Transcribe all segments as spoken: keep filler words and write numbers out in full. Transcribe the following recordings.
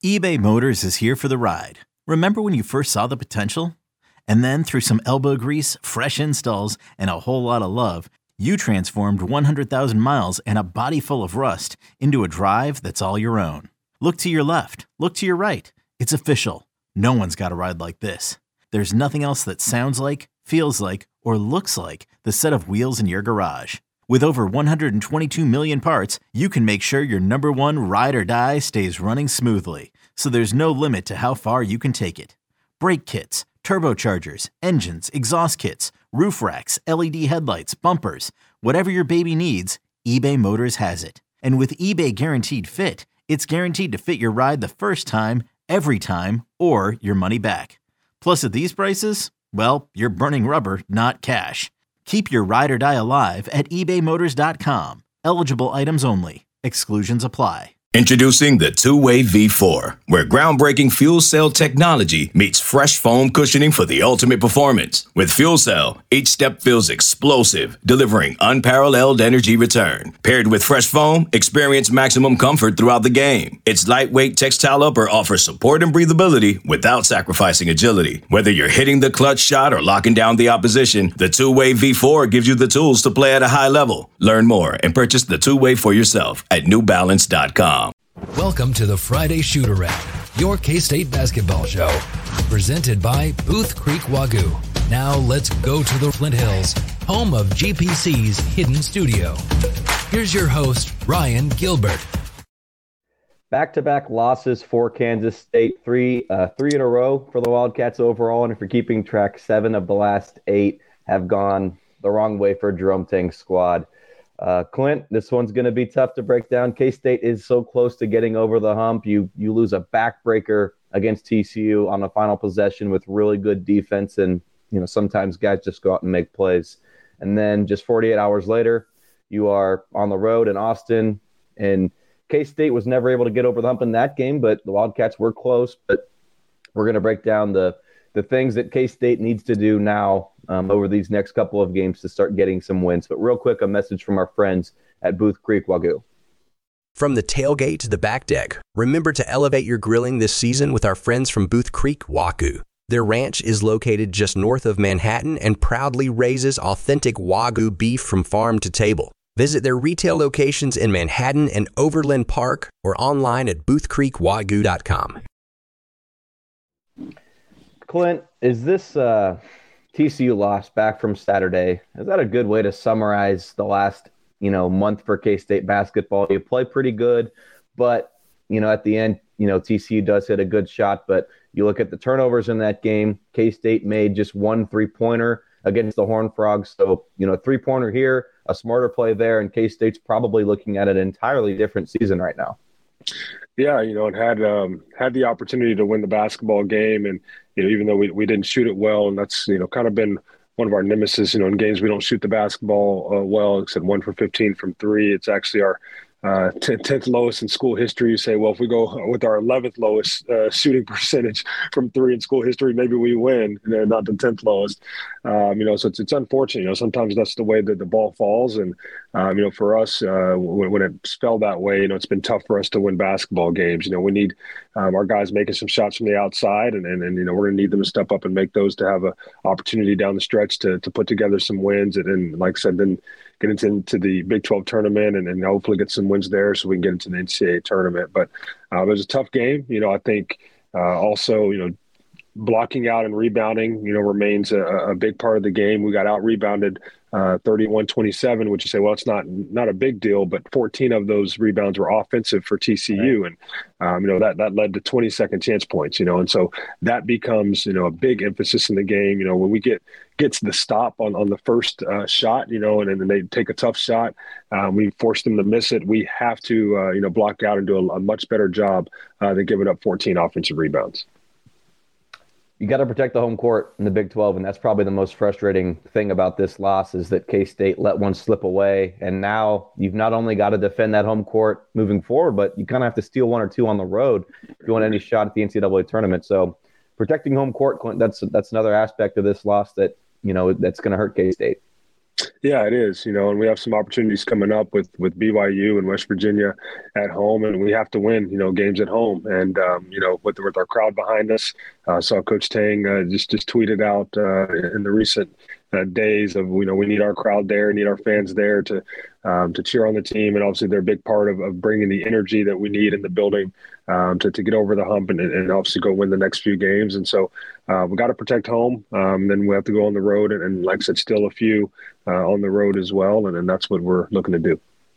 eBay Motors is here for the ride. Remember when you first saw the potential? And then through some elbow grease, fresh installs, and a whole lot of love, you transformed one hundred thousand miles and a body full of rust into a drive that's all your own. Look to your left. Look to your right. It's official. No one's got a ride like this. There's nothing else that sounds like, feels like, or looks like the set of wheels in your garage. With over one hundred twenty-two million parts, you can make sure your number one ride or die stays running smoothly. So there's no limit to how far you can take it. Brake kits, turbochargers, engines, exhaust kits, roof racks, L E D headlights, bumpers, whatever your baby needs, eBay Motors has it. And with eBay Guaranteed Fit, it's guaranteed to fit your ride the first time, every time, or your money back. Plus at these prices, well, you're burning rubber, not cash. Keep your ride or die alive at ebay motors dot com. Eligible items only. Exclusions apply. Introducing the two-way V four, where groundbreaking fuel cell technology meets fresh foam cushioning for the ultimate performance. With Fuel Cell, each step feels explosive, delivering unparalleled energy return. Paired with fresh foam, experience maximum comfort throughout the game. Its lightweight textile upper offers support and breathability without sacrificing agility. Whether you're hitting the clutch shot or locking down the opposition, the two-way V four gives you the tools to play at a high level. Learn more and purchase the two-way for yourself at new balance dot com. Welcome to the Friday Shoot-Around, your K-State basketball show, presented by Booth Creek Wagyu. Now let's go to the Flint Hills, home of G P C's hidden studio. Here's your host, Ryan Gilbert. Back-to-back losses for Kansas State, three uh, three in a row for the Wildcats overall, and if you're keeping track, seven of the last eight have gone the wrong way for Jerome Tang's squad. Uh, Clint, this one's going to be tough to break down. K-State is so close to getting over the hump. You you lose a backbreaker against T C U on the final possession with really good defense, and you know sometimes guys just go out and make plays. And then just forty-eight hours later, you are on the road in Austin, and K-State was never able to get over the hump in that game, but the Wildcats were close. But we're going to break down the the things that K-State needs to do now um, over these next couple of games to start getting some wins. But real quick, a message from our friends at Booth Creek Wagyu. From the tailgate to the back deck, remember to elevate your grilling this season with our friends from Booth Creek Wagyu. Their ranch is located just north of Manhattan and proudly raises authentic Wagyu beef from farm to table. Visit their retail locations in Manhattan and Overland Park or online at booth creek wagyu dot com. Clint, is this uh, T C U loss back from Saturday, is that a good way to summarize the last, you know, month for K-State basketball? You play pretty good, but, you know, at the end, you know, T C U does hit a good shot, but you look at the turnovers in that game, K-State made just one three-pointer against the Horned Frogs. So, you know, a three-pointer here, a smarter play there, and K-State's probably looking at an entirely different season right now. Yeah, you know, it had um, had the opportunity to win the basketball game, and you know, even though we we didn't shoot it well, and that's you know kind of been one of our nemesis. You know, in games we don't shoot the basketball uh, well. Except one for fifteen from three. It's actually our uh, tenth lowest in school history. You say, well, if we go with our eleventh lowest uh, shooting percentage from three in school history, maybe we win. You know, not the tenth lowest. Um, you know, so it's it's unfortunate. You know, sometimes that's the way that the ball falls, and um, you know, for us, uh, when, when it's fell that way, you know, it's been tough for us to win basketball games. You know, we need um, our guys making some shots from the outside, and and, and you know, we're going to need them to step up and make those to have a opportunity down the stretch to to put together some wins, and, and like I said, then get into, into the Big twelve tournament and, and hopefully get some wins there so we can get into the N C double A tournament. But uh, it was a tough game. You know, I think uh, also, you know, blocking out and rebounding, you know, remains a, a big part of the game. We got out rebounded uh, thirty-one twenty-seven, which you say, well, it's not not a big deal, but fourteen of those rebounds were offensive for T C U, and um, you know that that led to twenty second chance points. You know, and so that becomes you know a big emphasis in the game. You know, when we get gets the stop on on the first uh, shot, you know, and then they take a tough shot, um, we force them to miss it. We have to uh, you know block out and do a, a much better job uh, than giving up fourteen offensive rebounds. You got to protect the home court in the Big twelve, and that's probably the most frustrating thing about this loss is that K-State let one slip away, and now you've not only got to defend that home court moving forward, but you kind of have to steal one or two on the road if you want any shot at the N C double A tournament. So protecting home court, that's that's another aspect of this loss that, you know, that's going to hurt K-State. Yeah, it is, you know, and we have some opportunities coming up with, with B Y U and West Virginia at home, and we have to win, you know, games at home. And, um, you know, with, with our crowd behind us, uh, saw Coach Tang uh, just, just tweeted out uh, in the recent uh, days of, you know, we need our crowd there, need our fans there to um, to cheer on the team. And obviously they're a big part of, of bringing the energy that we need in the building um, to, to get over the hump and, and obviously go win the next few games. And so uh, we got to protect home. Um, then we have to go on the road. And, and like I said, still a few uh, on the road as well. And, and that's what we're looking to do.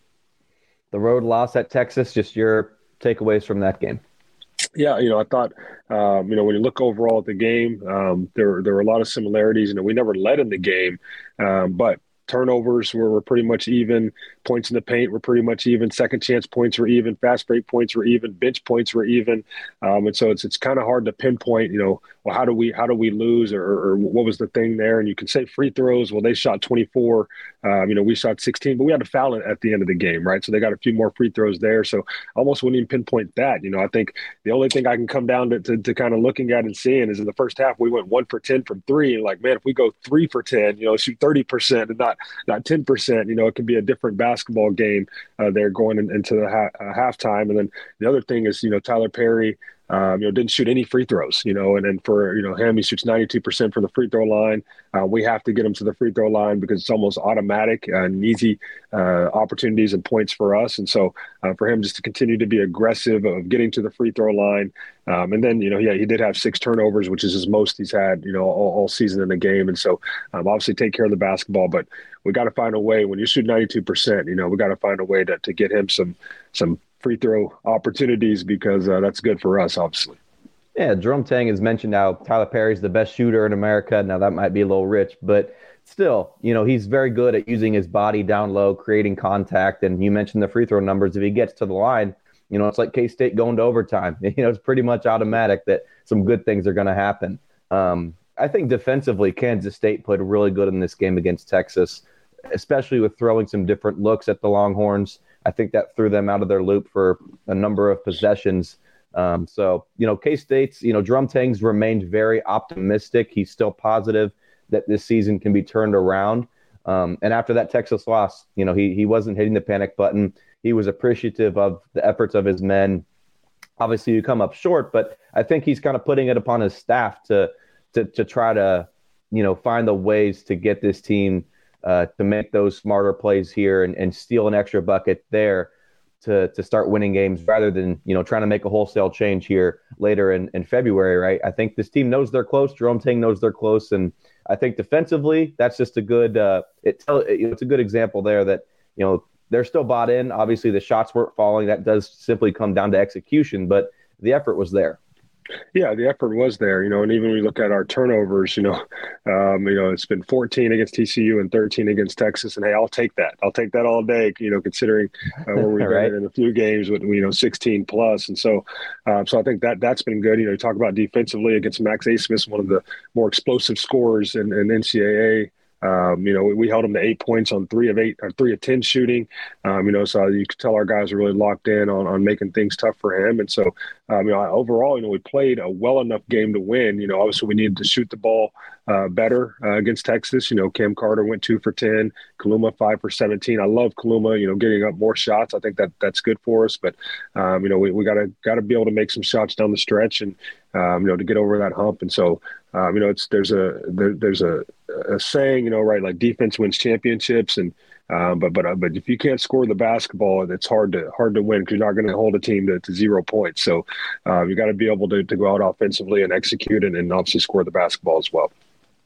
The road loss at Texas, just your takeaways from that game. Yeah, you know, I thought, um, you know, when you look overall at the game, um, there, there were a lot of similarities. You know, we never led in the game, um, but turnovers were, were pretty much even. Points in the paint were pretty much even. Second chance points were even. Fast break points were even. Bench points were even. Um, and so it's it's kind of hard to pinpoint, you know, well, how do we how do we lose or, or what was the thing there? And you can say free throws. Well, they shot twenty-four. Um, you know, we shot sixteen, but we had to foul it at the end of the game, right? So they got a few more free throws there. So I almost wouldn't even pinpoint that. You know, I think the only thing I can come down to, to, to kind of looking at and seeing is in the first half we went one for ten from three, and like, man, if we go three for ten, you know, shoot thirty percent and not not ten percent, you know, it can be a different basketball game uh, there going in, into the ha- uh, halftime. And then the other thing is, you know, Tyler Perry, um, you know, didn't shoot any free throws, you know, and then for, you know, him, he shoots ninety-two percent from the free throw line. Uh, we have to get him to the free throw line because it's almost automatic uh, and easy uh, opportunities and points for us. And so uh, for him just to continue to be aggressive of getting to the free throw line. Um, and then, you know, yeah, he did have six turnovers, which is his most he's had, you know, all, all season in the game. And so um, obviously take care of the basketball, but we got to find a way when you shoot ninety-two percent, you know, we got to find a way to, to get him some, some free throw opportunities because uh, that's good for us, obviously. Yeah, Jerome Tang has mentioned how Tyler Perry's the best shooter in America. Now that might be a little rich, but still, you know, he's very good at using his body down low, creating contact. And you mentioned the free throw numbers. If he gets to the line, you know, it's like K-State going to overtime. You know, it's pretty much automatic that some good things are going to happen. Um, I think defensively, Kansas State played really good in this game against Texas, especially with throwing some different looks at the Longhorns. I think that threw them out of their loop for a number of possessions. Um, so, you know, K-State's, you know, Jerome Tang's remained very optimistic. He's still positive that this season can be turned around. Um, and after that Texas loss, you know, he he wasn't hitting the panic button. He was appreciative of the efforts of his men. Obviously, you come up short, but I think he's kind of putting it upon his staff to to to try to, you know, find the ways to get this team uh, to make those smarter plays here and, and steal an extra bucket there to to start winning games rather than, you know, trying to make a wholesale change here later in, in February, right? I think this team knows they're close. Jerome Tang knows they're close. And I think defensively, that's just a good uh, it tell, it, you know, it's a good example there that, you know, they're still bought in. Obviously, the shots weren't falling. That does simply come down to execution, but the effort was there. Yeah, the effort was there, you know, and even when we look at our turnovers, you know, um, you know, it's been fourteen against T C U and thirteen against Texas. And hey, I'll take that. I'll take that all day, you know, considering uh, where we've right. been in a few games with, you know, sixteen plus. And so, um, so I think that that's been good. You know, you talk about defensively against Max Abmas, one of the more explosive scorers in, in N C double A. Um, you know, we, we held them to eight points on three of eight or three of ten shooting. Um, you know, so you could tell our guys are really locked in on, on making things tough for him. And so, um, you know, overall, you know, we played a well enough game to win. You know, obviously we needed to shoot the ball uh, better uh, against Texas. You know, Cam Carter went two for ten, Kaluma five for seventeen. I love Kaluma, you know, getting up more shots. I think that that's good for us. But um, you know, we we gotta gotta be able to make some shots down the stretch and um, you know, to get over that hump. And so. Um, you know, it's there's a there, there's a, a saying, you know, right, like defense wins championships, and um, but but uh, but if you can't score the basketball, it's hard to hard to win because you're not going to hold a team to, to zero points. So uh, you got to be able to, to go out offensively and execute and, and obviously score the basketball as well.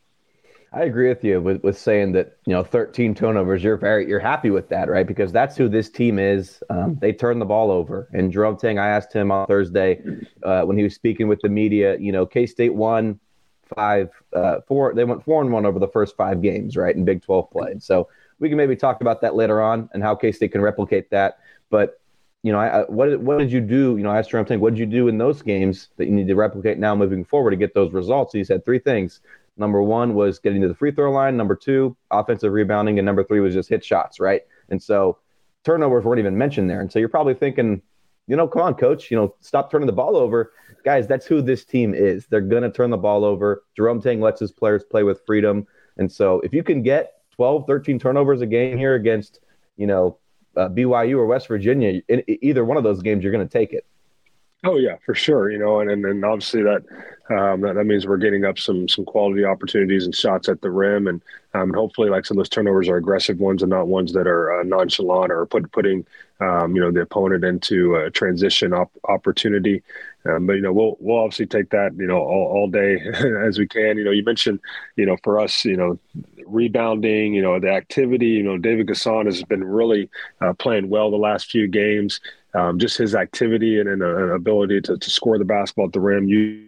I agree with you with, with saying that, you know, thirteen turnovers, you're very, you're happy with that, right? Because that's who this team is. Um, they turn the ball over. And Jerome Tang, I asked him on Thursday uh, when he was speaking with the media, you know, K-State won five, uh, four, they went four and one over the first five games, right, in Big twelve play. So we can maybe talk about that later on and how K-State can replicate that. But, you know, I, I, what, what did you do? You know, I asked Jerome Tang, what did you do in those games that you need to replicate now moving forward to get those results? He said three things. Number one was getting to the free throw line. Number two, offensive rebounding. And number three was just hit shots, right? And so turnovers weren't even mentioned there. And so you're probably thinking, you know, come on, coach, you know, stop turning the ball over. Guys, that's who this team is. They're going to turn the ball over. Jerome Tang lets his players play with freedom. And so if you can get twelve, thirteen turnovers a game here against, you know, uh, B Y U or West Virginia, in either one of those games, you're going to take it. Oh yeah, for sure. You know, and and, and obviously that, um, that that means we're getting up some some quality opportunities and shots at the rim, and um, and hopefully, like some of those turnovers are aggressive ones and not ones that are uh, nonchalant or put putting um, you know the opponent into a transition op- opportunity. Um, but you know, we'll we'll obviously take that you know all, all day as we can. You know, you mentioned you know for us you know rebounding, you know the activity. You know, David Gasson has been really uh, playing well the last few games. Um, just his activity and an ability to, to score the basketball at the rim, use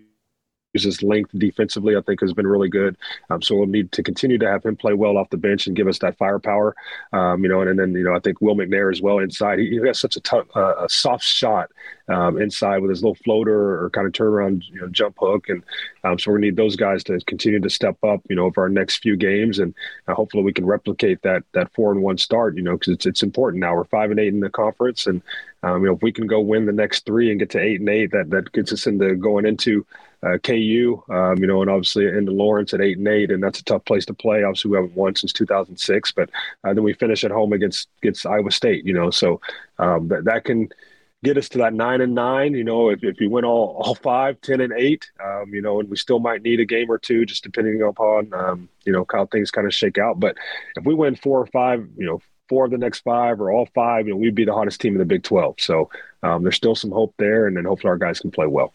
his length defensively, I think has been really good. Um, so we'll need to continue to have him play well off the bench and give us that firepower. Um, you know, and, and then, you know, I think Will McNair as well inside. He, he has such a, tough, uh, a soft shot um, inside with his little floater or kind of turnaround, you know, jump hook. And um, so we need those guys to continue to step up, you know, over our next few games. And uh, hopefully we can replicate that, that four and one start, you know, because it's, it's important now. We're five and eight in the conference. And, um, you know, if we can go win the next three and get to eight and eight, that, that gets us into going into Uh, K U, um, you know, and obviously into Lawrence at eight and eight, and that's a tough place to play. Obviously, we haven't won since two thousand six, but uh, then we finish at home against against Iowa State, you know, so um, that that can get us to that nine and nine. You know, if if you win all all five, ten and eight, um, you know, and we still might need a game or two, just depending upon um, you know how things kind of shake out. But if we win four or five, you know. Four of the next five or all five, you know, we'd be the hottest team in the Big twelve. So um, there's still some hope there, and then hopefully our guys can play well.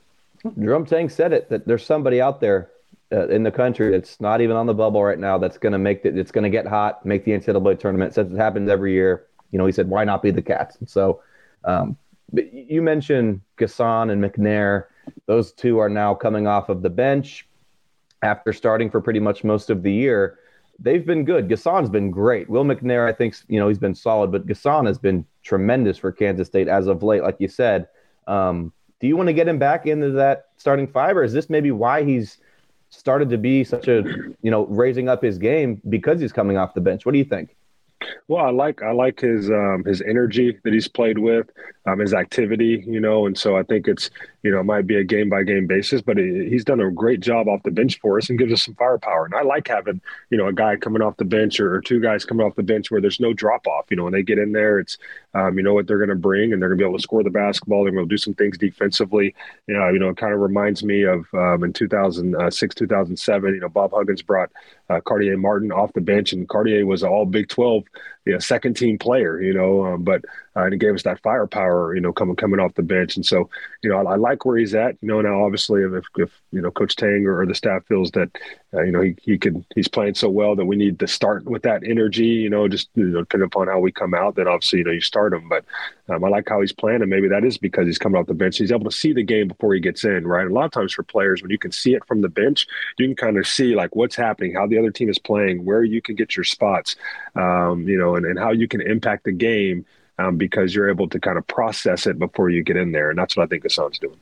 Drum Tang said it, that there's somebody out there uh, in the country that's not even on the bubble right now that's going to make it, it's going to get hot, make the N C double A tournament. Since it happens every year, you know, he said, why not be the Cats? And so um, but you mentioned Gasson and McNair. Those two are now coming off of the bench after starting for pretty much most of the year. They've been good. Gasson's been great. Will McNair, I think, you know, he's been solid, but Gasson has been tremendous for Kansas State as of late, like you said. Um, do you want to get him back into that starting five, or is this maybe why he's started to be such a, you know, raising up his game because he's coming off the bench? What do you think? Well, I like I like his um, his energy that he's played with, um, his activity, you know, and so I think it's, you know, it might be a game by game basis, but he, he's done a great job off the bench for us and gives us some firepower. And I like having, you know, a guy coming off the bench or, or two guys coming off the bench where there's no drop off. You know, when they get in there, it's um, you know what they're going to bring, and they're going to be able to score the basketball. They're going to do some things defensively. You know, you know, it kind of reminds me of um, in two thousand six, two thousand seven. You know, Bob Huggins brought uh, Cartier Martin off the bench, and Cartier was an all Big twelve. You know, second team player, you know, um, but uh, and he gave us that firepower, you know, coming coming off the bench. And so, you know, I, I like where he's at. You know, now obviously, if, if you know Coach Tang or, or the staff feels that, uh, you know, he he could he's playing so well that we need to start with that energy, you know, just you know, depending upon how we come out, then obviously, you know, you start him. But um, I like how he's playing, and maybe that is because he's coming off the bench. He's able to see the game before he gets in, right? And a lot of times for players, when you can see it from the bench, you can kind of see like what's happening, how the other team is playing, where you can get your spots, um, you know, and, and how you can impact the game um, because you're able to kind of process it before you get in there. And that's what I think Gasson's doing.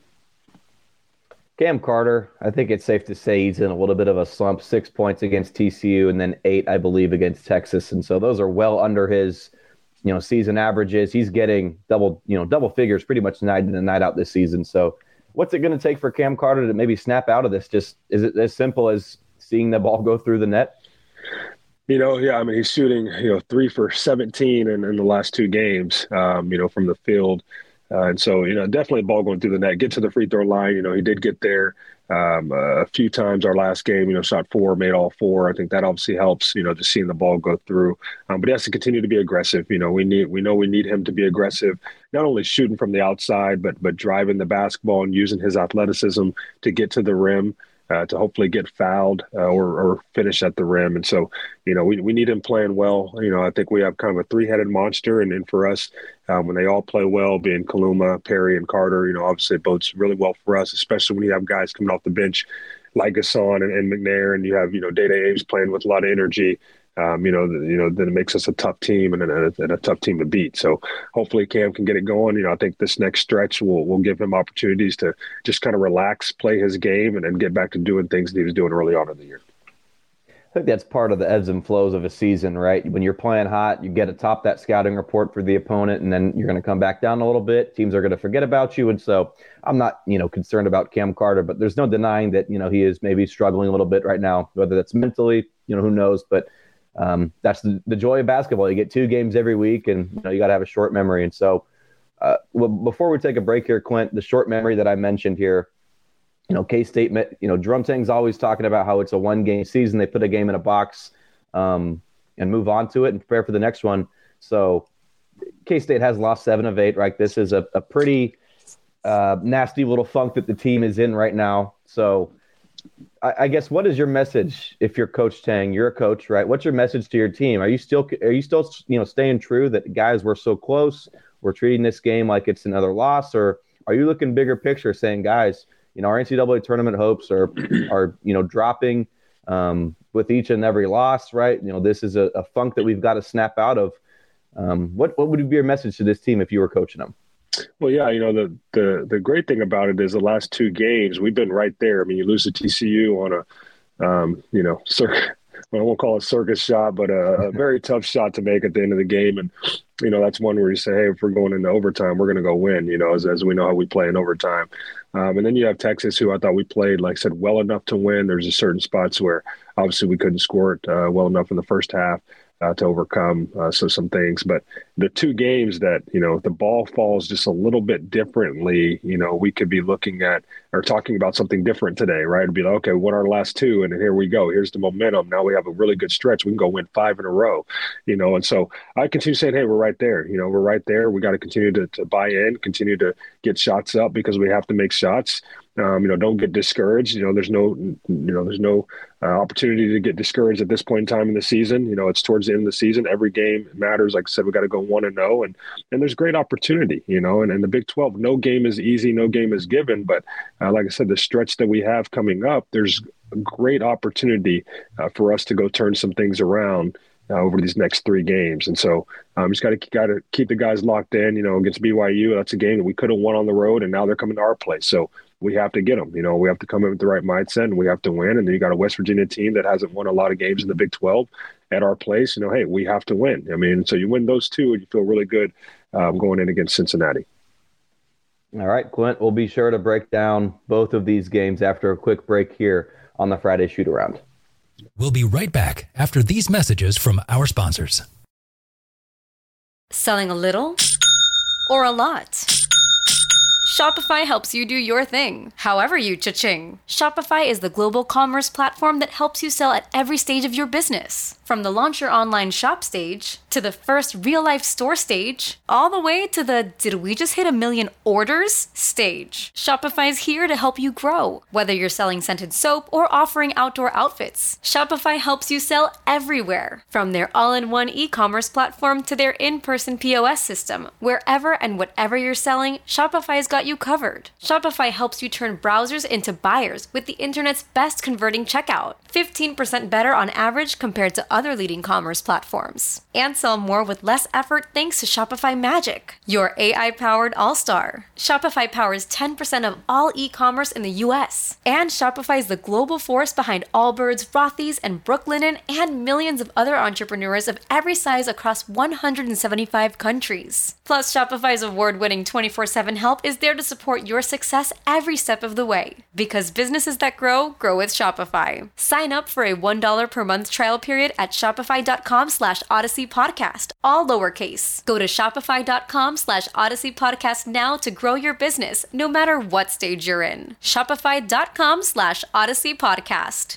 Cam Carter, I think it's safe to say he's in a little bit of a slump. Six points against T C U and then eight, I believe, against Texas. And so those are well under his, you know, season averages. He's getting double, you know, double figures pretty much night in and night out this season. So what's it going to take for Cam Carter to maybe snap out of this? Just is it as simple as seeing the ball go through the net? You know, yeah, I mean, he's shooting, you know, three for seventeen in, in the last two games, um, you know, from the field. Uh, and so, you know, definitely ball going through the net, get to the free throw line. You know, he did get there um, a few times our last game, you know, shot four, made all four. I think that obviously helps, you know, just seeing the ball go through. Um, but he has to continue to be aggressive. You know, we need, we know we need him to be aggressive, not only shooting from the outside, but, but driving the basketball and using his athleticism to get to the rim. Uh, to hopefully get fouled uh, or, or finish at the rim. And so, you know, we we need him playing well. You know, I think we have kind of a three-headed monster. And, and for us, um, when they all play well, being Kaluma, Perry, and Carter, you know, obviously it bodes really well for us, especially when you have guys coming off the bench like Gasson and, and McNair, and you have, you know, Dede Ames playing with a lot of energy. Um, you know, the, you know, then it makes us a tough team and a, and a tough team to beat. So hopefully Cam can get it going. You know, I think this next stretch will will give him opportunities to just kind of relax, play his game, and then get back to doing things that he was doing early on in the year. I think that's part of the ebbs and flows of a season, right? When you're playing hot, you get atop that scouting report for the opponent, and then you're going to come back down a little bit. Teams are going to forget about you. And so I'm not, you know, concerned about Cam Carter, but there's no denying that, you know, he is maybe struggling a little bit right now, whether that's mentally, you know, who knows, but um, that's the, the joy of basketball. You get two games every week, and you know you got to have a short memory. And so, uh, well, before we take a break here, Clint, the short memory that I mentioned here, you know, K-State, you know, Drum Tang's always talking about how it's a one-game season. They put a game in a box um, and move on to it and prepare for the next one. So K-State has lost seven of eight, right? This is a, a pretty uh, nasty little funk that the team is in right now. So I, I guess what is your message if you're Coach Tang? You're a coach, right? What's your message to your team? Are you still are you still you know staying true that guys we're so close, we're treating this game like it's another loss, or are you looking bigger picture, saying, guys, you know, our N C double A tournament hopes are are you know dropping um, with each and every loss, right? You know, this is a, a funk that we've got to snap out of. Um, what what would be your message to this team if you were coaching them? Well, yeah, you know, the the the great thing about it is the last two games we've been right there. I mean, you lose to T C U on a, um, you know, cir- well, I won't call it circus shot, but a, a very tough shot to make at the end of the game. And, you know, that's one where you say, hey, if we're going into overtime, we're going to go win, you know, as, as we know how we play in overtime. Um, and then you have Texas, who I thought we played, like I said, well enough to win. There's a certain spots where obviously we couldn't score it uh, well enough in the first half. Uh, to overcome uh, so some things. But the two games that, you know, the ball falls just a little bit differently, you know, we could be looking at or talking about something different today, right? It'd be like, okay, what are our last two? And here we go. Here's the momentum. Now we have a really good stretch. We can go win five in a row, you know. And so I continue saying, hey, we're right there. You know, we're right there. We got to continue to, to buy in, continue to get shots up because we have to make shots. Um, you know, don't get discouraged. You know, there's no, you know, there's no uh, opportunity to get discouraged at this point in time in the season. You know, it's towards the end of the season. Every game matters. Like I said, we got to go one and zero, and and there's great opportunity. You know, and in the Big twelve, no game is easy, no game is given. But uh, like I said, the stretch that we have coming up, there's a great opportunity uh, for us to go turn some things around Uh, over these next three games. And so um, just got to got to keep the guys locked in, you know, against B Y U. That's a game that we could have won on the road, and now they're coming to our place. So we have to get them. You know, we have to come in with the right mindset, and we have to win. And then you got a West Virginia team that hasn't won a lot of games in the Big twelve at our place. You know, hey, we have to win. I mean, so you win those two, and you feel really good um, going in against Cincinnati. All right, Clint, we'll be sure to break down both of these games after a quick break here on the Friday Shoot-Around. We'll be right back after these messages from our sponsors. Selling a little or a lot? Shopify helps you do your thing, however you cha-ching. Shopify is the global commerce platform that helps you sell at every stage of your business. From the launch your online shop stage, to the first real-life store stage, all the way to the did we just hit a million orders stage. Shopify is here to help you grow. Whether you're selling scented soap or offering outdoor outfits, Shopify helps you sell everywhere. From their all-in-one e-commerce platform to their in-person P O S system, wherever and whatever you're selling, Shopify's got you covered. Shopify helps you turn browsers into buyers with the internet's best converting checkout, fifteen percent better on average compared to other leading commerce platforms. And sell more with less effort thanks to Shopify Magic, your A I-powered all-star. Shopify powers ten percent of all e-commerce in the U S. And Shopify is the global force behind Allbirds, Rothy's, and Brooklinen, and millions of other entrepreneurs of every size across one hundred seventy-five countries. Plus, Shopify's award-winning twenty-four seven help is there to support your success every step of the way. Because businesses that grow, grow with Shopify. Sign up for a one dollar per month trial period at shopify.com slash Odyssey Podcast, all lowercase. Go to shopify.com slash Odyssey Podcast now to grow your business, no matter what stage you're in. Shopify.com slash Odyssey Podcast.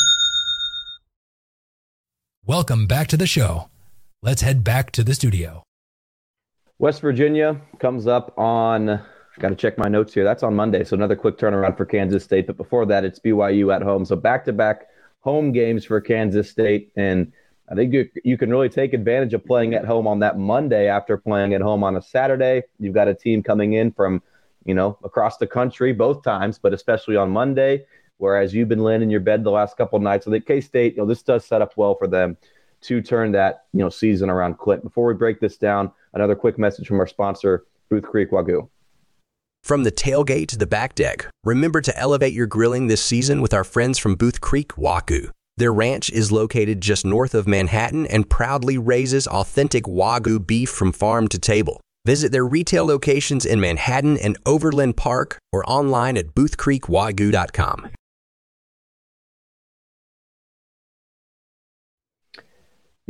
Welcome back to the show. Let's head back to the studio. West Virginia comes up on, got to check my notes here. That's on Monday, so another quick turnaround for Kansas State. But before that, it's B Y U at home. So back-to-back home games for Kansas State. And I think you, you can really take advantage of playing at home on that Monday after playing at home on a Saturday. You've got a team coming in from, you know, across the country both times, but especially on Monday, whereas you've been laying in your bed the last couple of nights. So that K-State, you know, this does set up well for them to turn that, you know, season around. Clint, before we break this down, another quick message from our sponsor, Booth Creek Wagyu. From the tailgate to the back deck, remember to elevate your grilling this season with our friends from Booth Creek Wagyu. Their ranch is located just north of Manhattan and proudly raises authentic Wagyu beef from farm to table. Visit their retail locations in Manhattan and Overland Park or online at booth creek wagyu dot com.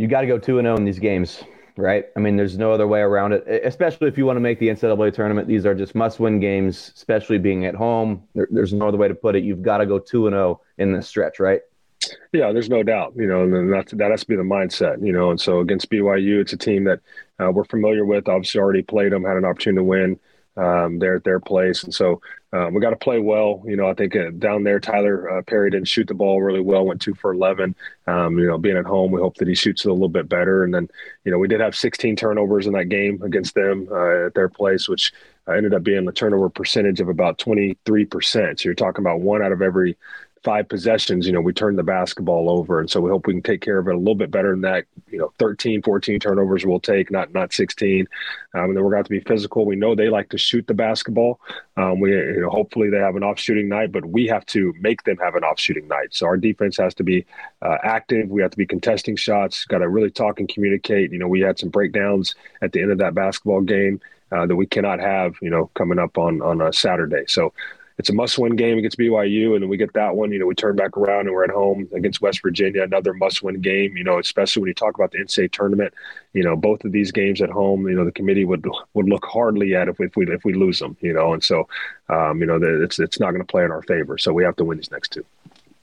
you got to go two and oh in these games, right? I mean, there's no other way around it, especially if you want to make the N C double A tournament. These are just must-win games, especially being at home. There, there's no other way to put it. You've got to go two and oh in this stretch, right? Yeah, there's no doubt, you know, and that, that has to be the mindset, you know. And so against B Y U, it's a team that uh, we're familiar with, obviously already played them, had an opportunity to win um, there at their place. And so uh, we got to play well. You know, I think uh, down there, Tyler uh, Perry didn't shoot the ball really well, went two for eleven. Um, you know, being at home, we hope that he shoots it a little bit better. And then, you know, we did have sixteen turnovers in that game against them uh, at their place, which uh, ended up being a turnover percentage of about twenty-three percent. So you're talking about one out of every five possessions, you know, we turned the basketball over. And so we hope we can take care of it a little bit better than that. You know, thirteen, fourteen turnovers we'll take, not not sixteen. Um, and then we're going to have to be physical. We know they like to shoot the basketball. Um, we, you know, hopefully they have an off shooting night, but we have to make them have an off shooting night. So our defense has to be uh, active. We have to be contesting shots, got to really talk and communicate. You know, we had some breakdowns at the end of that basketball game uh, that we cannot have, you know, coming up on, on a Saturday. So it's a must-win game against B Y U, and then we get that one. You know, we turn back around and we're at home against West Virginia, another must-win game. You know, especially when you talk about the N C double A tournament. You know, both of these games at home, you know, the committee would would look hardly at if we if we, if we lose them. You know, and so um, you know, it's it's not going to play in our favor. So we have to win these next two.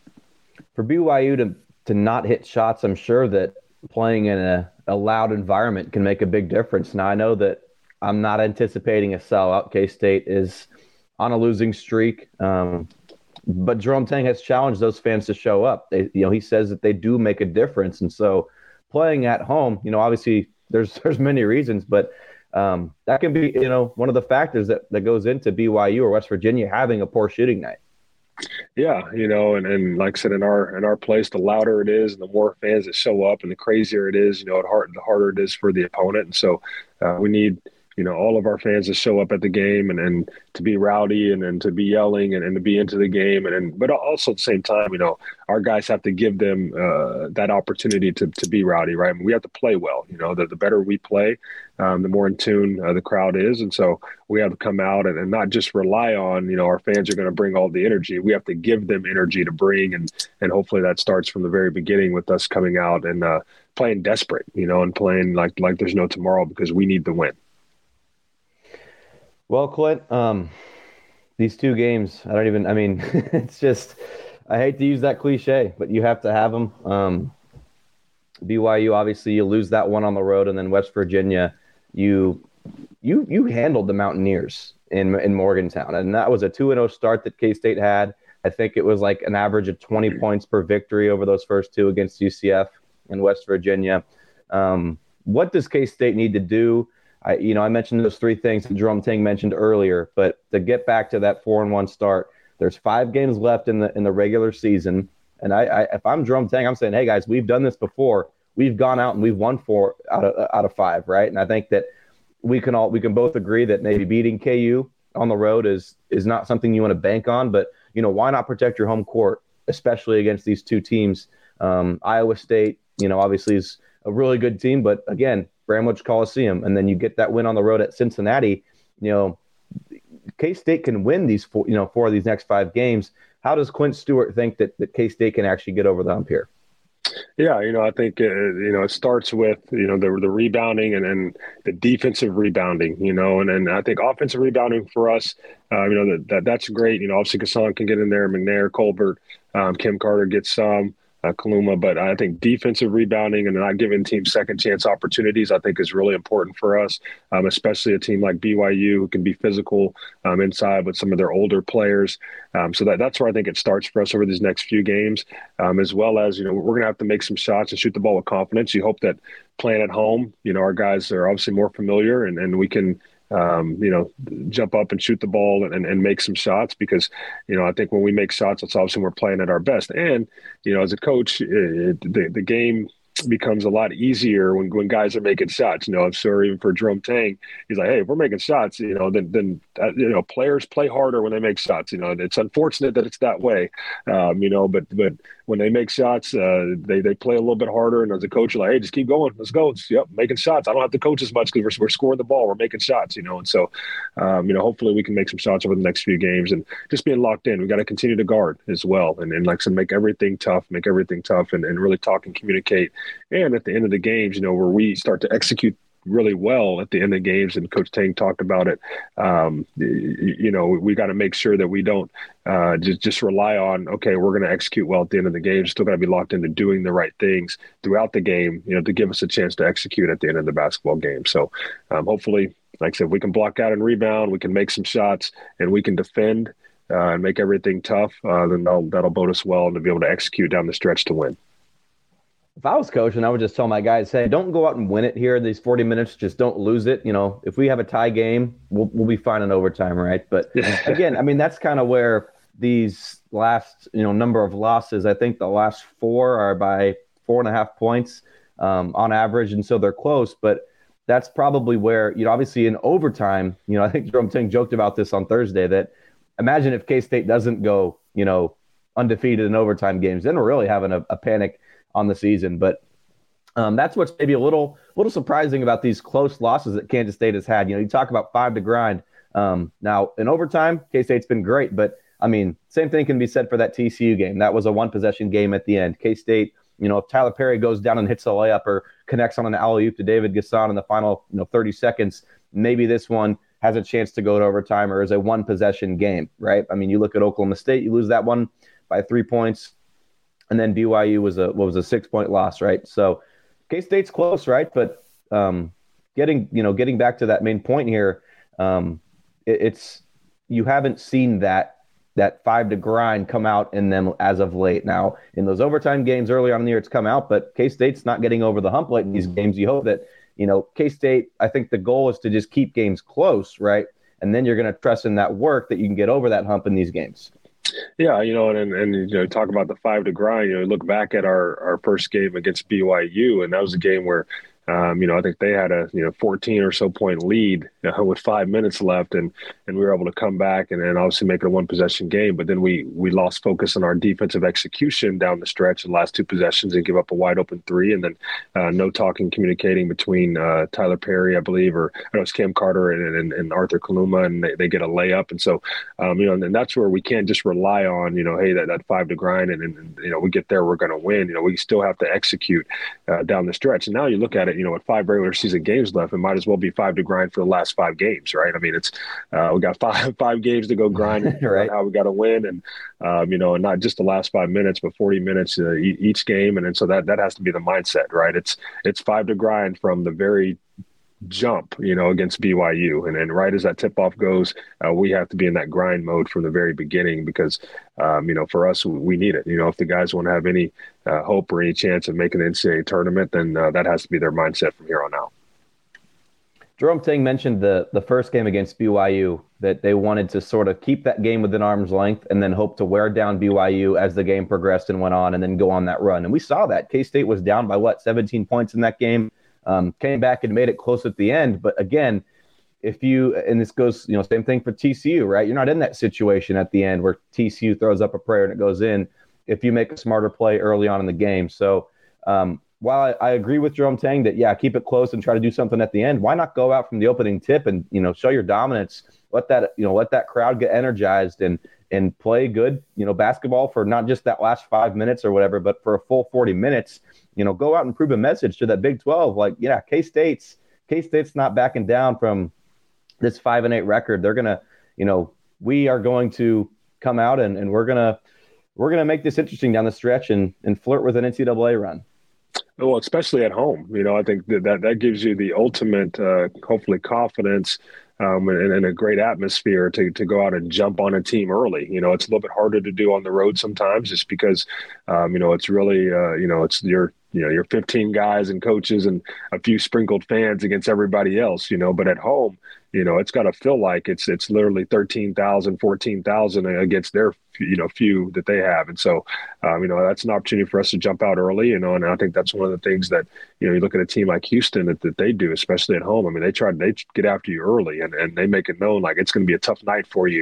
For B Y U to to not hit shots, I'm sure that playing in a, a loud environment can make a big difference. Now I know that I'm not anticipating a sellout. K-State is on a losing streak. Um, but Jerome Tang has challenged those fans to show up. They, you know, he says that they do make a difference. And so playing at home, you know, obviously there's, there's many reasons, but um, that can be, you know, one of the factors that, that goes into B Y U or West Virginia having a poor shooting night. Yeah, you know, and, and like I said, in our in our place, the louder it is and the more fans that show up and the crazier it is, you know, the harder, the harder it is for the opponent. And so uh, we need, you know, all of our fans to show up at the game and, and to be rowdy and, and to be yelling and, and to be into the game. And, and but also at the same time, you know, our guys have to give them uh, that opportunity to to be rowdy, right? I mean, we have to play well. You know, the, the better we play, um, the more in tune uh, the crowd is. And so we have to come out and, and not just rely on, you know, our fans are going to bring all the energy. We have to give them energy to bring. And, and hopefully that starts from the very beginning with us coming out and uh, playing desperate, you know, and playing like like there's no tomorrow because we need the win. Well, Clint, um, these two games, I don't even, I mean, it's just, I hate to use that cliche, but you have to have them. Um, B Y U, obviously, you lose that one on the road, and then West Virginia, you you you handled the Mountaineers in in Morgantown, and that was a two and oh start that K-State had. I think it was like an average of twenty points per victory over those first two against U C F and West Virginia. Um, what does K-State need to do? I, you know, I mentioned those three things that Jerome Tang mentioned earlier, but to get back to that four and one start, there's five games left in the in the regular season. And I, I if I'm Jerome Tang, I'm saying, hey guys, we've done this before. We've gone out and we've won four out of out of five, right? And I think that we can all we can both agree that maybe beating K U on the road is is not something you want to bank on, but you know, why not protect your home court, especially against these two teams? Um, Iowa State, you know, obviously is a really good team, but again, Bramlage Coliseum, and then you get that win on the road at Cincinnati. You know, K-State can win these four, you know, four of these next five games. How does Quinn Stewart think that, that K-State can actually get over the hump here? Yeah, you know, I think, uh, you know, it starts with, you know, the the rebounding and, and the defensive rebounding, you know, and, and I think offensive rebounding for us, uh, you know, that, that that's great. You know, obviously Kassan can get in there, McNair, Colbert, um, Kim Carter gets some. Uh, Kaluma, but I think defensive rebounding and not giving teams second chance opportunities, I think is really important for us, um, especially a team like B Y U who can be physical um, inside with some of their older players. Um, so that, that's where I think it starts for us over these next few games, um, as well as, you know, we're going to have to make some shots and shoot the ball with confidence. You hope that playing at home, you know, our guys are obviously more familiar and, and we can – Um, you know, jump up and shoot the ball and, and make some shots because, you know, I think when we make shots, it's obviously we're playing at our best. And, you know, as a coach, it, the, the game becomes a lot easier when, when guys are making shots. You know, I'm sure even for Jerome Tang, he's like, hey, if we're making shots, you know, then, then uh, you know, players play harder when they make shots. You know, it's unfortunate that it's that way, um, you know, but but when they make shots, uh, they they play a little bit harder. And as a coach, you're like, hey, just keep going. Let's go. It's, yep, making shots. I don't have to coach as much because we're, we're scoring the ball. We're making shots, you know. And so, um, you know, hopefully we can make some shots over the next few games and just being locked in. We got to continue to guard as well. And, and like I said, make everything tough, make everything tough and, and really talk and communicate And at the end of the games, you know, where we start to execute really well at the end of games, and Coach Tang talked about it. Um, you, you know, we got to make sure that we don't uh, just just rely on, okay, we're going to execute well at the end of the game. Still got to be locked into doing the right things throughout the game, you know, to give us a chance to execute at the end of the basketball game. So um, hopefully, like I said, we can block out and rebound, we can make some shots, and we can defend uh, and make everything tough. Uh, then that'll that'll bode us well to be able to execute down the stretch to win. If I was coaching, I would just tell my guys, hey, don't go out and win it here. These forty minutes, just don't lose it. You know, if we have a tie game, we'll we'll be fine in overtime, right? But again, I mean, that's kind of where these last, you know, number of losses, I think the last four are by four and a half points um, on average. And so they're close, but that's probably where, you know, obviously in overtime, you know, I think Jerome Tang joked about this on Thursday, that imagine if K-State doesn't go, you know, undefeated in overtime games, then we're really having a, a panic on the season. But um, that's what's maybe a little little surprising about these close losses that Kansas State has had. You know, you talk about five to grind. Um, now, in overtime, K-State's been great, but, I mean, same thing can be said for that T C U game. That was a one-possession game at the end. K-State, you know, if Tyler Perry goes down and hits a layup or connects on an alley-oop to David Gasson in the final, you know, thirty seconds, maybe this one has a chance to go to overtime or is a one-possession game, right? I mean, you look at Oklahoma State, you lose that one by three points. And then B Y U was a what was a six point loss, right? So K-State's close, right? But um, getting you know getting back to that main point here, um, it, it's you haven't seen that that five to grind come out in them as of late. Now in those overtime games early on in the year, it's come out, but K-State's not getting over the hump late in these games. You hope that you know K-State. I think the goal is to just keep games close, right? And then you're going to trust in that work that you can get over that hump in these games. Yeah, you know, and, and you know, talk about the five to grind. You know, look back at our, our first game against B Y U, and that was a game where, um, you know, I think they had a you know fourteen or so point lead uh, with five minutes left, and and we were able to come back and, and obviously make it a one possession game. But then we we lost focus on our defensive execution down the stretch in the last two possessions and give up a wide open three, and then uh, no talking, communicating between uh, Tyler Perry, I believe, or I know it's Cam Carter and, and, and Arthur Kaluma, and they, they get a layup. And so, um, you know, and, and that's where we can't just rely on, you know, hey, that, that five to grind and, and, and, you know, we get there, we're going to win. You know, we still have to execute uh, down the stretch. And now you look at it, you know, with five regular season games left, it might as well be five to grind for the last five games, right? I mean, it's uh, we got five five games to go grind and right. How we got to win, and um, you know, and not just the last five minutes, but forty minutes uh, e- each game, and, and so that that has to be the mindset, right? It's it's five to grind from the very jump, you know, against B Y U, and then right as that tip off goes, uh, we have to be in that grind mode from the very beginning because, um, you know, for us, we need it. You know, if the guys want to have any uh, hope or any chance of making the N C double A tournament, then uh, that has to be their mindset from here on out. Jerome Tang mentioned the the first game against B Y U that they wanted to sort of keep that game within arm's length and then hope to wear down B Y U as the game progressed and went on and then go on that run. And we saw that. K-State was down by, what, seventeen points in that game, um, came back and made it close at the end. But again, if you – and this goes, you know, same thing for T C U, right? You're not in that situation at the end where T C U throws up a prayer and it goes in if you make a smarter play early on in the game. So, um, while I, I agree with Jerome Tang that, yeah, keep it close and try to do something at the end, why not go out from the opening tip and, you know, show your dominance, let that, you know, let that crowd get energized and, and play good, you know, basketball for not just that last five minutes or whatever, but for a full forty minutes, you know, go out and prove a message to that Big twelve. Like, yeah, K-State's, K-State's not backing down from this five and eight record. They're going to, you know, we are going to come out and, and we're going to, we're going to make this interesting down the stretch and, and flirt with an N C double A run. Well, especially at home, you know, I think that that, that gives you the ultimate, uh, hopefully, confidence um, and, and a great atmosphere to to go out and jump on a team early. You know, it's a little bit harder to do on the road sometimes, just because, um, you know, it's really, uh, you know, it's your, you know, your fifteen guys and coaches and a few sprinkled fans against everybody else. You know, but at home, you know, it's got to feel like it's it's literally thirteen thousand, fourteen thousand against their, you know, few that they have. And so, um, you know, that's an opportunity for us to jump out early, you know, and I think that's one of the things that, you know, you look at a team like Houston that, that they do, especially at home. I mean, they try to they get after you early and, and they make it known like it's going to be a tough night for you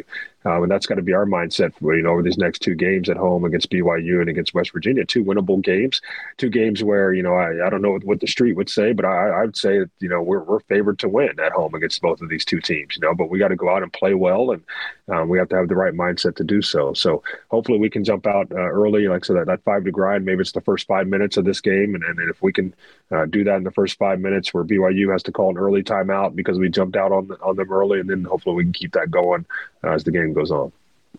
Um, and that's got to be our mindset for, you know, over these next two games at home against B Y U and against West Virginia, two winnable games, two games where, you know, I, I don't know what, what the street would say, but I, I would say that, you know, we're, we're favored to win at home against both of these two teams, you know, but we got to go out and play well, and um, we have to have the right mindset to do so. So hopefully we can jump out uh, early, like so that, that five to grind, maybe it's the first five minutes of this game. And, and if we can uh, do that in the first five minutes where B Y U has to call an early timeout because we jumped out on, on them early, and then hopefully we can keep that going uh, as the game goes on.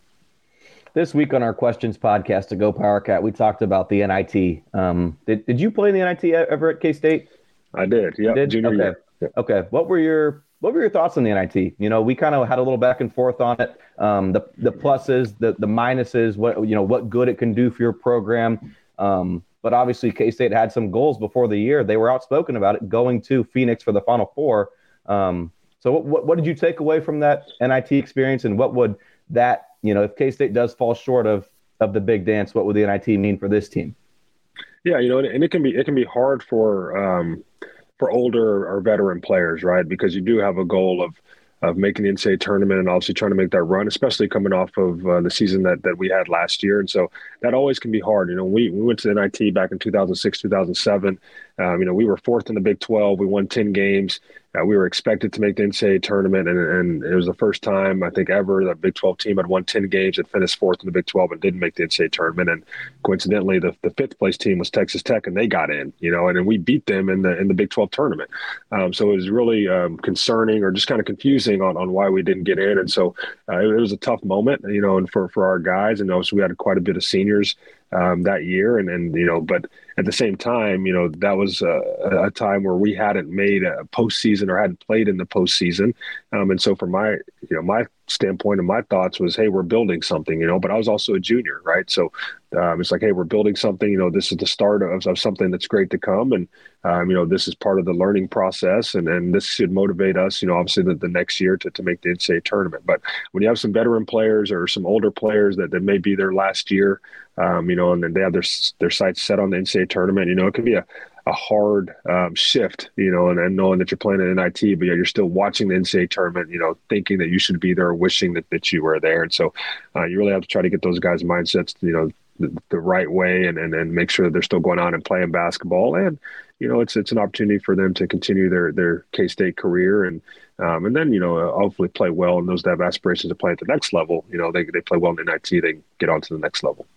This week on our Questions podcast to Go PowerCat, we talked about the N I T. Um, did, did you play in the N I T ever at K-State? I did, yeah, did? junior okay. year. Yeah. Okay, what were your what were your thoughts on the N I T? You know, we kind of had a little back and forth on it. Um, the the pluses, the the minuses, what you know, what good it can do for your program. Um, but obviously, K-State had some goals before the year. They were outspoken about it, going to Phoenix for the Final Four. Um, so, what, what what did you take away from that N I T experience, and what would that you know, if K-State does fall short of of the big dance, what would the N I T mean for this team? Yeah, you know, and it can be it can be hard for um, for older or veteran players, right? Because you do have a goal of of making the N C double A tournament and obviously trying to make that run, especially coming off of uh, the season that that we had last year. And so that always can be hard. You know, we we went to the N I T back in two thousand six, two thousand seven. Um, you know, we were fourth in the Big twelve. We won ten games. Uh, we were expected to make the N C double A tournament, and, and it was the first time, I think, ever that Big twelve team had won ten games and finished fourth in the Big twelve and didn't make the N C double A tournament. And coincidentally, the, the fifth place team was Texas Tech, and they got in, you know, and then we beat them in the in the Big twelve tournament. Um, so it was really um, concerning, or just kind of confusing on, on why we didn't get in. And so uh, it, it was a tough moment, you know, and for, for our guys. And also we had quite a bit of seniors um, that year. And, and, you know, but at the same time, you know, that was a, a time where we hadn't made a postseason or hadn't played in the postseason. Um, and so from my, you know, my standpoint and my thoughts was, hey, we're building something, you know, but I was also a junior, right? So um, it's like, hey, we're building something, you know, this is the start of, of something that's great to come. And, um, you know, this is part of the learning process, and, and this should motivate us, you know, obviously the, the next year to, to make the N C double A tournament. But when you have some veteran players or some older players that, that may be their last year, um, you know, and then they have their, their sights set on the N C double A tournament, you know, it can be a, a hard um, shift, you know, and, and knowing that you're playing at N I T, but yet you're still watching the N C double A tournament, you know, thinking that you should be there, wishing that, that you were there. And so uh, you really have to try to get those guys' mindsets, you know, the, the right way, and, and, and make sure that they're still going on and playing basketball. And, you know, it's it's an opportunity for them to continue their, their K-State career, and um, and then, you know, uh, hopefully play well. And those that have aspirations to play at the next level, you know, they, they play well in N I T, they get on to the next level.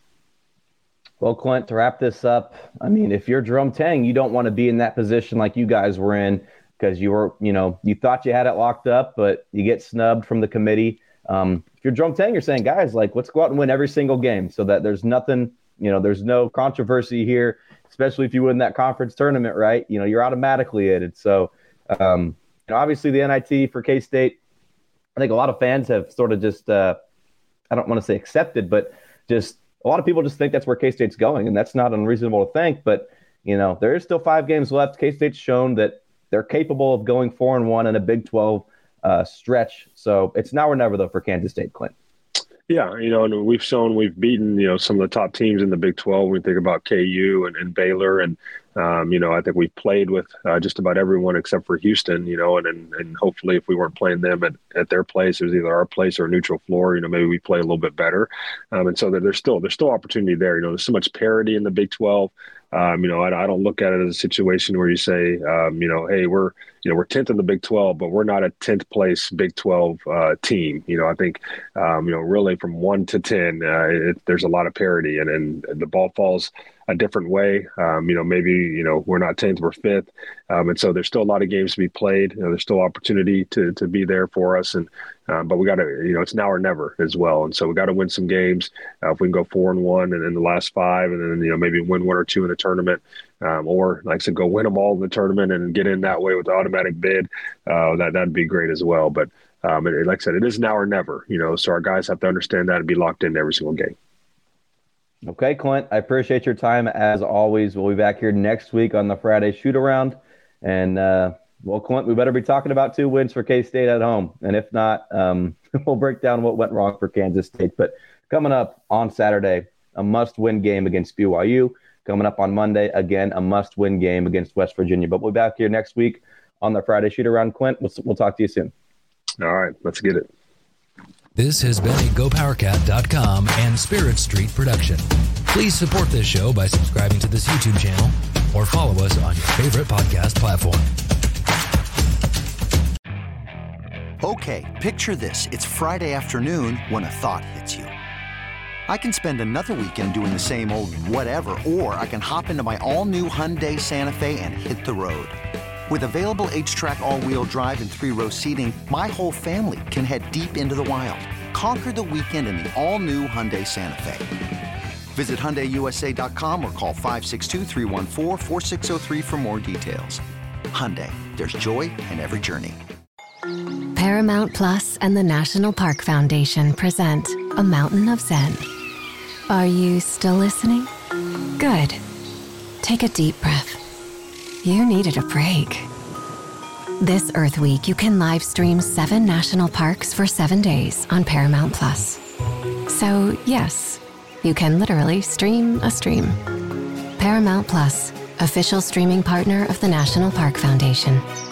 Well, Clint, to wrap this up, I mean, if you're Jerome Tang, you don't want to be in that position like you guys were in, because you were, you know, you thought you had it locked up, but you get snubbed from the committee. Um, if you're Jerome Tang, you're saying, guys, like, let's go out and win every single game so that there's nothing, you know, there's no controversy here, especially if you win that conference tournament, right? You know, you're automatically in it. So, um, you know, obviously the N I T for K-State, I think a lot of fans have sort of just, uh, I don't want to say accepted, but just a lot of people just think that's where K-State's going, and that's not unreasonable to think. But, you know, there is still five games left. K-State's shown that they're capable of going four and one in a Big twelve uh, stretch. So it's now or never, though, for Kansas State, Clint. Yeah, you know, and we've shown we've beaten, you know, some of the top teams in the Big twelve. When we think about K U and, and Baylor, and um, you know, I think we've played with uh, just about everyone except for Houston, you know, and, and and hopefully if we weren't playing them at, at their place, it was either our place or a neutral floor, you know, maybe we play a little bit better. Um, and so there's still there's still opportunity there. You know, there's so much parity in the Big twelve. Um, you know, I, I don't look at it as a situation where you say, um, you know, hey, we're, you know, we're tenth in the Big twelve, but we're not a tenth place Big twelve uh, team. You know, I think, um, you know, really from one to ten, uh, it, there's a lot of parity, and, and the ball falls a different way. Um, you know, maybe, you know, we're not tenth, we're fifth. Um, and so there's still a lot of games to be played. You know, there's still opportunity to to be there for us. And, um, but we got to, you know, it's now or never as well. And so we got to win some games. Uh, if we can go four and one and in the last five, and then, you know, maybe win one or two in the tournament, um, or like I said, go win them all in the tournament and get in that way with the automatic bid, uh, that, that'd be great as well. But um, it, like I said, it is now or never, you know, so our guys have to understand that and be locked in every single game. Okay, Clint, I appreciate your time as always. We'll be back here next week on the Friday shoot around. And, uh, well, Clint, we better be talking about two wins for K-State at home. And if not, um, we'll break down what went wrong for Kansas State. But coming up on Saturday, a must-win game against B Y U. Coming up on Monday, again, a must-win game against West Virginia. But we'll be back here next week on the Friday shoot around. Clint, we'll, we'll talk to you soon. All right, let's get it. This has been a Go Power Cat dot com and Spirit Street production. Please support this show by subscribing to this YouTube channel or follow us on your favorite podcast platform. Okay, picture this. It's Friday afternoon when a thought hits you. I can spend another weekend doing the same old whatever, or I can hop into my all-new Hyundai Santa Fe and hit the road. With available H-Track all-wheel drive and three-row seating, my whole family can head deep into the wild. Conquer the weekend in the all-new Hyundai Santa Fe. Visit Hyundai U S A dot com or call five six two, three one four, four six zero three for more details. Hyundai, there's joy in every journey. Paramount Plus and the National Park Foundation present A Mountain of Zen. Are you still listening? Good. Take a deep breath. You needed a break. This Earth Week, you can live stream seven national parks for seven days on Paramount Plus. So, yes, you can literally stream a stream. Paramount Plus, official streaming partner of the National Park Foundation.